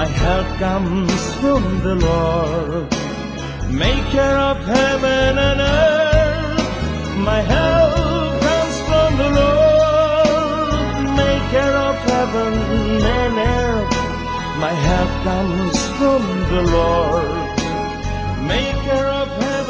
My help comes from the Lord, maker of heaven and earth. My help comes from the Lord, maker of heaven and earth. My help comes from the Lord, maker of heaven